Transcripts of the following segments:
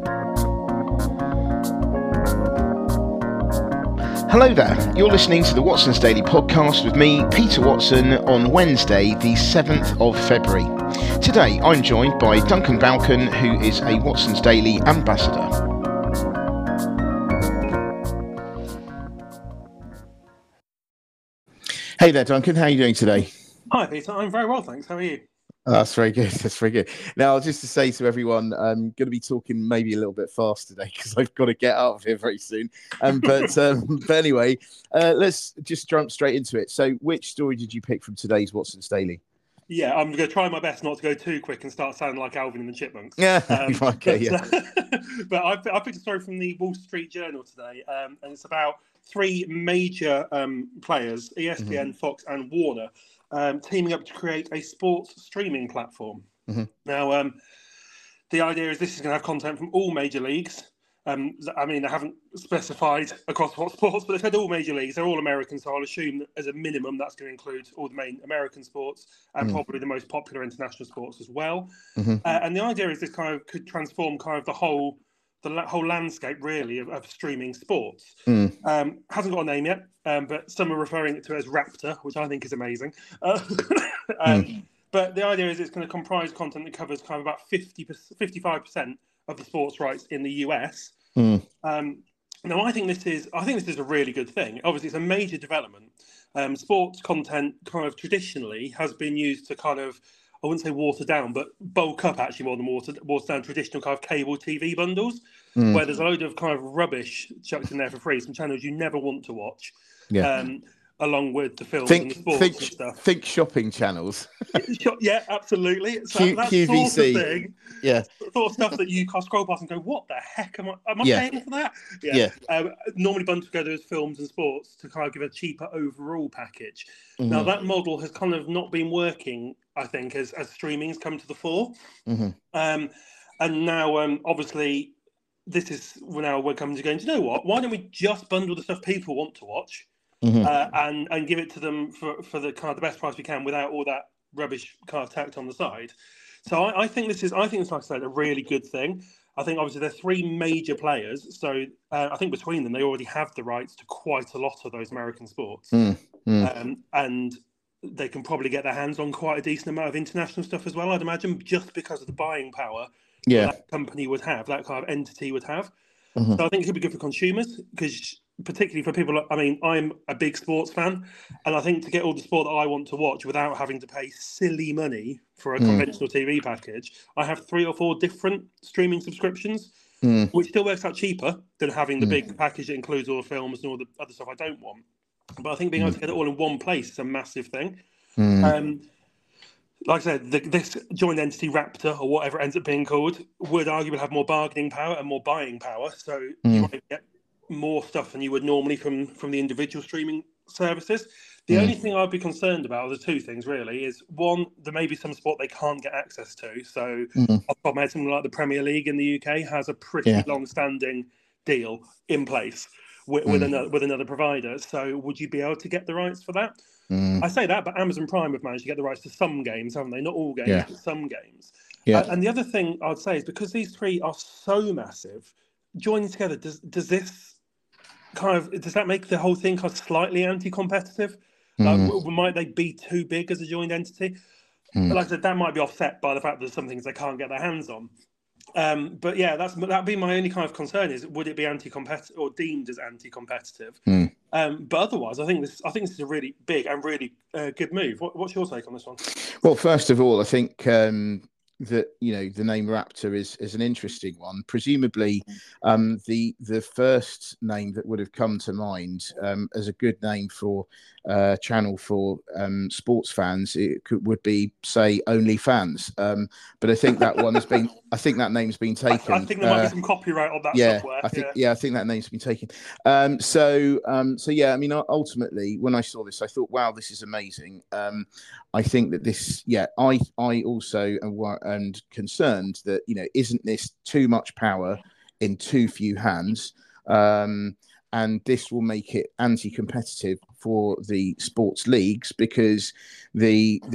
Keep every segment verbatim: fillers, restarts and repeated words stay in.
Hello there, you're listening to the Watson's Daily Podcast with me, Peter Watson, on Wednesday, the seventh of February. Today, I'm joined by Duncan Balcon, who is a Watson's Daily ambassador. Hey there, Duncan, how are you doing today? Hi, Peter. I'm very well, thanks. How are you? Oh, that's very good. That's very good. Now, just to say to everyone, I'm going to be talking maybe a little bit fast today because I've got to get out of here very soon. Um, but um, but anyway, uh, let's just jump straight into it. So, which story did you pick from today's Watson's Daily? Yeah, I'm going to try my best not to go too quick and start sounding like Alvin and the Chipmunks. Yeah, um, okay, but, yeah. Uh, but I, I picked a story from the Wall Street Journal today, um, and it's about three major um, players, E S P N, mm-hmm. Fox, and Warner, um, teaming up to create a sports streaming platform. Mm-hmm. Now, um, the idea is this is going to have content from all major leagues. Um, I mean, they haven't specified across what sports, but they've said all major leagues. They're all American, so I'll assume that as a minimum that's going to include all the main American sports and mm. probably the most popular international sports as well. Mm-hmm. Uh, and the idea is this kind of could transform kind of the whole the la- whole landscape, really, of, of streaming sports. Mm. Um, hasn't got a name yet, um, but some are referring to it as Raptor, which I think is amazing. Uh, um, mm. But the idea is it's going to comprise content that covers kind of about fifty, fifty-five percent of the sports rights in the U S. Mm. Um, now, I think this is I think this is a really good thing. Obviously, it's a major development. Um, sports content kind of traditionally has been used to kind of, I wouldn't say water down, but bulk up actually more than water, water down traditional kind of cable T V bundles, mm. where there's a load of kind of rubbish chucked in there for free, some channels you never want to watch. Yeah. Um, along with the films think, and the sports think, and stuff. Think shopping channels. Yeah, absolutely. So Q- that Q V C. Sort of thing. Yeah. Sort of stuff that you can scroll past and go, what the heck am I, am I yeah. paying for that? Yeah. yeah. Um, normally bundled together as films and sports to kind of give a cheaper overall package. Mm-hmm. Now, that model has kind of not been working, I think, as, as streaming's come to the fore. Mm-hmm. Um, and now, um, obviously, this is now we're coming to going, do you know what? Why don't we just bundle the stuff people want to watch? Mm-hmm. Uh, and and give it to them for, for the kind of the best price we can without all that rubbish kind of tacked on the side. So I, I think this is I think it's like I said a really good thing. I think obviously they're three major players, so uh, I think between them they already have the rights to quite a lot of those American sports, mm-hmm. um, and they can probably get their hands on quite a decent amount of international stuff as well. I'd imagine just because of the buying power yeah. that, that company would have, that kind of entity would have. Mm-hmm. So I think it could be good for consumers because. Particularly for people, I mean, I'm a big sports fan, and I think to get all the sport that I want to watch without having to pay silly money for a mm. conventional T V package, I have three or four different streaming subscriptions, mm. which still works out cheaper than having the mm. big package that includes all the films and all the other stuff I don't want. But I think being able to get it all in one place is a massive thing. Mm. Um, like I said, the, this joint entity Raptor, or whatever it ends up being called, would arguably have more bargaining power and more buying power, so mm. you might get more stuff than you would normally from from the individual streaming services. The mm. only thing I'd be concerned about, the two things really, is one, there may be some sport they can't get access to. So mm. off the top of my head, something like the Premier League in the U K has a pretty yeah. long-standing deal in place with, mm. with another with another provider. So would you be able to get the rights for that? Mm. I say that, but Amazon Prime have managed to get the rights to some games, haven't they? Not all games, yeah. but some games. Yeah. Uh, and the other thing I'd say is because these three are so massive, joining together, does does this kind of does that make the whole thing kind of slightly anti-competitive? Mm. Like, might they be too big as a joined entity? Mm. But like I said, that might be offset by the fact that there's some things they can't get their hands on. Um, but yeah, that's that'd be my only kind of concern: is would it be anti-competitive or deemed as anti-competitive? Mm. Um, but otherwise, I think this I think this is a really big and really uh, good move. What, what's your take on this one? Well, first of all, I think. Um... that you know the name Raptor is is an interesting one. Presumably, um, the the first name that would have come to mind um, as a good name for a uh, channel for um, sports fans it could, would be say OnlyFans. Um, but I think that one has been. I think that name's been taken. I, I think there might uh, be some copyright on that yeah, software. I think yeah. yeah, I think that name's been taken. Um, so um, so yeah, I mean, ultimately, when I saw this, I thought, wow, this is amazing. Um, I think that this, yeah, I I also am and concerned that, you know, isn't this too much power in too few hands? Um, and this will make it anti-competitive for the sports leagues because the this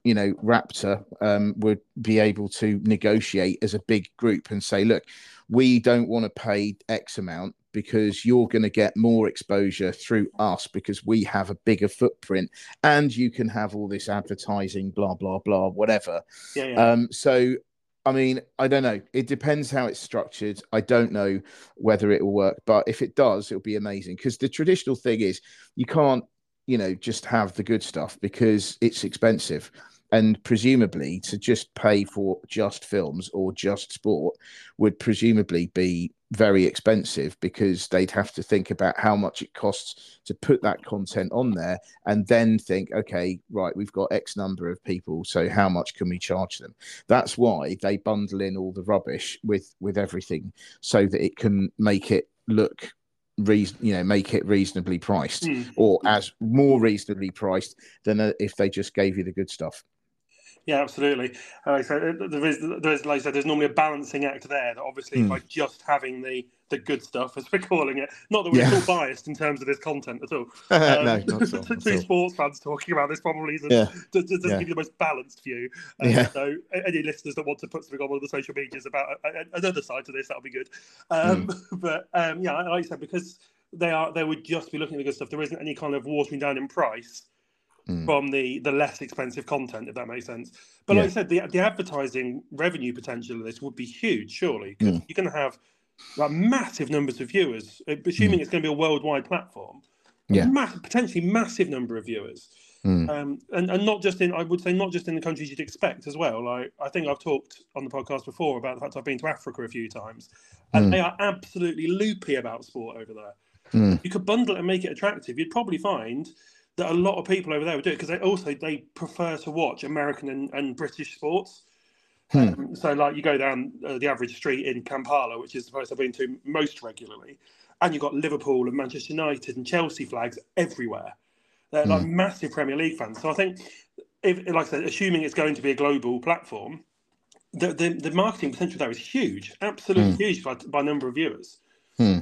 you know, Raptor um, would be able to negotiate as a big group and say, look, we don't want to pay X amount because you're going to get more exposure through us because we have a bigger footprint and you can have all this advertising, blah, blah, blah, whatever. Yeah, yeah. Um, so, I mean, I don't know. It depends how it's structured. I don't know whether it will work, but if it does, it'll be amazing because the traditional thing is you can't, you know, just have the good stuff because it's expensive. And presumably to just pay for just films or just sport would presumably be very expensive because they'd have to think about how much it costs to put that content on there and then think, okay, right, we've got X number of people, so how much can we charge them? That's why they bundle in all the rubbish with with everything so that it can make it look reason you know make it reasonably priced mm. or as more reasonably priced than if they just gave you the good stuff. Yeah, absolutely. Uh, so there is, there is, like I said, there's normally a balancing act there. That obviously, mm. by just having the the good stuff, as we're calling it, not that we're yeah. all biased in terms of this content at all. Um, no, not at all. Two not sports all. fans talking about this probably isn't, yeah. does, doesn't yeah. give you the most balanced view. Um, yeah. So, any listeners that want to put something on one of the social medias about a, a, another side to this, that'll be good. Um, mm. But um, yeah, like I said, because they are, they would just be looking at the good stuff. There isn't any kind of watering down in price. Mm. From the, the less expensive content, if that makes sense. But yeah. like I said, the the advertising revenue potential of this would be huge, surely, because mm. you're going to have like massive numbers of viewers, assuming mm. it's going to be a worldwide platform. Yeah, ma- potentially massive number of viewers, mm. um, and and not just in, I would say, not just in the countries you'd expect as well. Like I think I've talked on the podcast before about the fact I've been to Africa a few times, and mm. they are absolutely loopy about sport over there. Mm. You could bundle it and make it attractive. You'd probably find that a lot of people over there would do it because they also they prefer to watch American and, and British sports. Hmm. Um, so, like, you go down uh, the average street in Kampala, which is the place I've been to most regularly, and you've got Liverpool and Manchester United and Chelsea flags everywhere. They're hmm. like massive Premier League fans. So I think, if like I said, assuming it's going to be a global platform, the the, the marketing potential there is huge, absolutely hmm. huge by, by number of viewers. Hmm.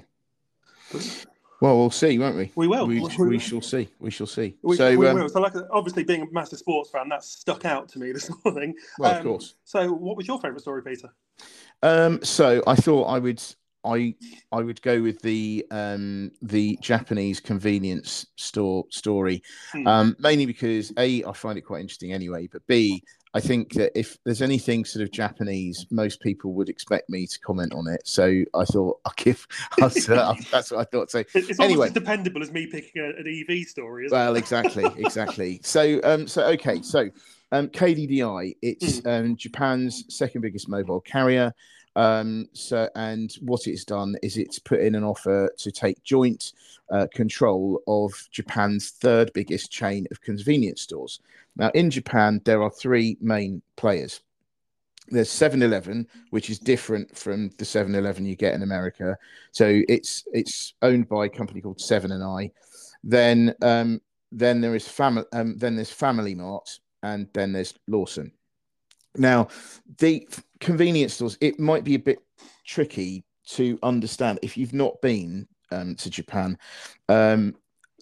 Well, we'll see, won't we? We will. We, we, we shall see. We shall see. We, so, we um, will. So, like, obviously, being a massive sports fan, that stuck out to me this morning. Well, um, of course. So, what was your favourite story, Peter? Um, so, I thought I would, I, I would go with the um, the Japanese convenience store story, hmm. um, mainly because A, I find it quite interesting anyway, but B, I think that if there's anything sort of Japanese, most people would expect me to comment on it. So I thought I'll give. I'll, uh, that's what I thought. So it's anyway, almost as dependable as me picking a, an E V story. Isn't well, it? exactly, exactly. So, um, so okay, so um, K D D I, it's mm. um, Japan's second biggest mobile carrier. Um, so, and what it's done is it's put in an offer to take joint uh, control of Japan's third biggest chain of convenience stores. Now, in Japan, there are three main players. There's seven eleven, which is different from the seven eleven you get in America. So it's it's owned by a company called Seven and I. Then um, then there is family um, then there's Family Mart, and then there's Lawson. Now, the convenience stores, it might be a bit tricky to understand if you've not been um, to Japan, um,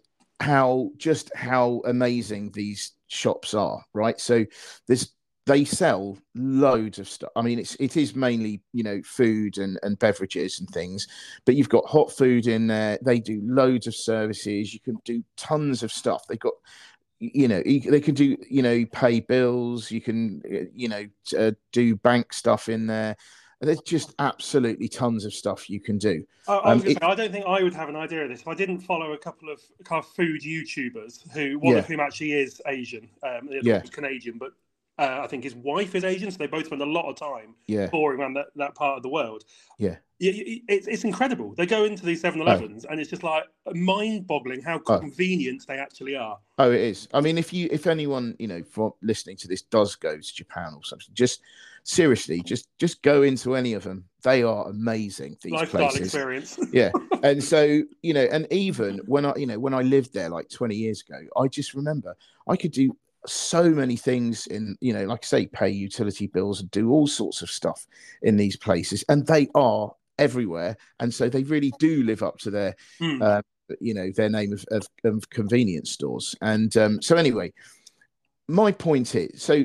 how just how amazing these shops are, right? So there's they sell loads of stuff. I mean, it's it is mainly, you know, food and, and beverages and things, but you've got hot food in there. They do loads of services. You can do tons of stuff. They've got, you know, they can do, you know, pay bills. You can, you know, uh, do bank stuff in there. There's just absolutely tons of stuff you can do. I, I, was um, it, say, I don't think I would have an idea of this if I didn't follow a couple of kind of food YouTubers who one yeah. of whom actually is Asian, um, the other yeah. was Canadian, but uh, I think his wife is Asian, so they both spend a lot of time yeah. touring around that, that part of the world. Yeah, it's it's incredible. They go into these seven elevens, oh. and it's just like mind-boggling how convenient oh. they actually are. Oh, it is. I mean, if you, if anyone, you know, for listening to this does go to Japan or something, just seriously, just just go into any of them. They are amazing. These lifestyle places. experience. Yeah, and so you know, and even when I, you know, when I lived there like twenty years ago, I just remember I could do so many things in, you know, like I say, pay utility bills and do all sorts of stuff in these places, and they are everywhere, and so they really do live up to their mm. uh, you know, their name of, of, of convenience stores. And um, so anyway, my point is, so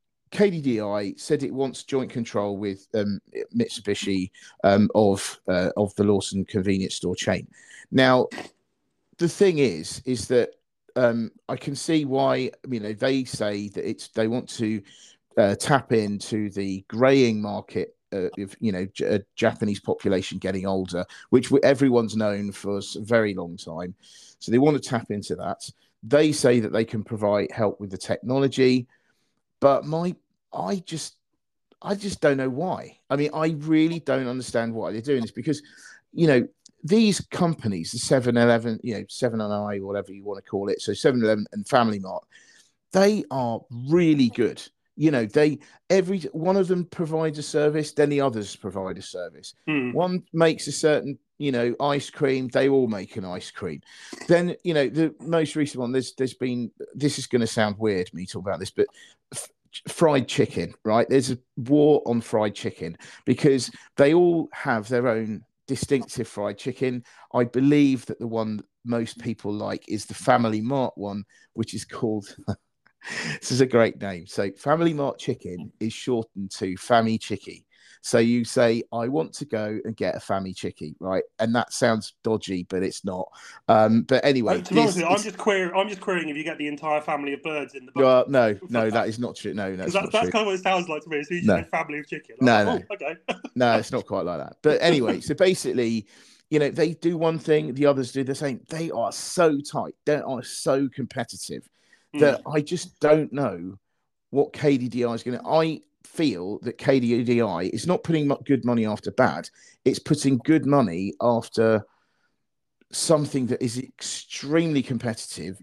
K D D I said it wants joint control with um, Mitsubishi um, of uh, of the Lawson convenience store chain. Now, the thing is, is that um, I can see why. You know, they say that it's they want to uh, tap into the greying market. Uh, of you know, J- a Japanese population getting older, which everyone's known for a very long time. So they want to tap into that. They say that they can provide help with the technology, but my I just I just don't know why. I mean, I really don't understand why they're doing this because, you know, these companies, the seven eleven, you know, seven and I, whatever you want to call it, so seven eleven and Family Mart, they are really good. You know, they every one of them provides a service, then the others provide a service. Mm. One makes a certain, you know, ice cream, they all make an ice cream. Then, you know, the most recent one, there's there's been this is going to sound weird, me talking about this, but f- fried chicken, right? There's a war on fried chicken because they all have their own distinctive fried chicken. I believe that the one most people like is the Family Mart one, which is called this is a great name. So Family Mart chicken is shortened to Fammy Chicky. So you say, I want to go and get a Fammy Chicky, right? And that sounds dodgy, but it's not. Um, but anyway, uh, to be honest with you, I'm just querying. I'm just querying if you get the entire family of birds in the bucket. Uh, no, no, that is not true. No, that's that, not that's true. kind of what it sounds like to me. So you just No. said family of chicken. No, like, no. oh, okay. No, it's not quite like that. But anyway, so basically, you know, they do one thing, the others do the same. They are so tight. They are so competitive that mm. I just don't know what K D D I is going to. I feel that K D D I is not putting good money after bad. It's putting good money after something that is extremely competitive,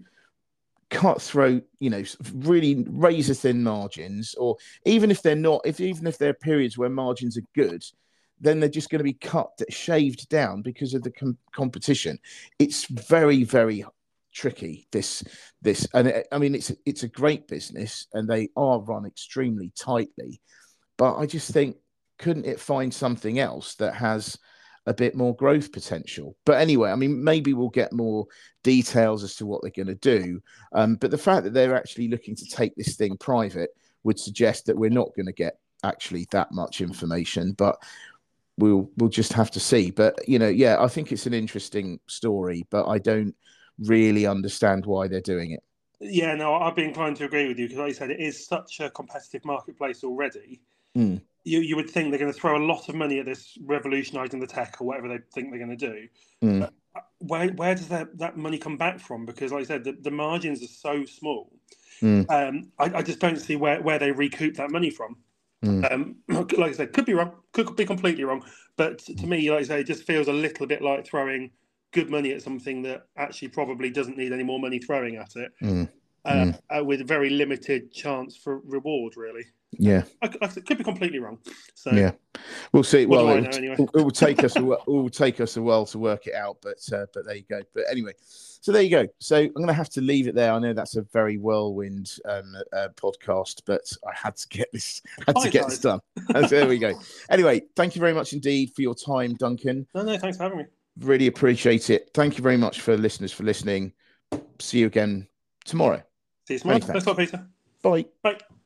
cutthroat, you know, really razor thin margins, or even if they're not, if even if there are periods where margins are good, then they're just going to be cut, shaved down because of the com- competition. It's very, very tricky. This, this, and it, I mean, it's it's a great business, and they are run extremely tightly. But I just think, couldn't it find something else that has a bit more growth potential? But anyway, I mean, maybe we'll get more details as to what they're going to do. Um, but the fact that they're actually looking to take this thing private would suggest that we're not going to get actually that much information. But we'll we'll just have to see. But you know, yeah, I think it's an interesting story, but I don't really understand why they're doing it. Yeah, no, I'd be inclined to agree with you because, like you said, it is such a competitive marketplace already. Mm. You you would think they're going to throw a lot of money at this revolutionising the tech or whatever they think they're going to do. Mm. But where where does that, that money come back from? Because, like I said, the, the margins are so small. Mm. Um, I, I just don't see where, where they recoup that money from. Mm. Um, like I said, could be wrong, could be completely wrong. But to me, like I say, it just feels a little bit like throwing good money at something that actually probably doesn't need any more money throwing at it. Mm. Uh, mm. uh, with very limited chance for reward, really. Yeah, I, I could be completely wrong. So yeah, we'll see. What well, do I it, know, anyway? it will take us. A, it will take us a while to work it out, but uh, but there you go. But anyway, so there you go. So I'm going to have to leave it there. I know that's a very whirlwind um, uh, podcast, but I had to get this. Had to get this done. And so there we go. Anyway, thank you very much indeed for your time, Duncan. No, no, thanks for having me. Really appreciate it. Thank you very much for listeners for listening. See you again tomorrow. See you tomorrow. Thanks a lot, Peter. Bye. Bye.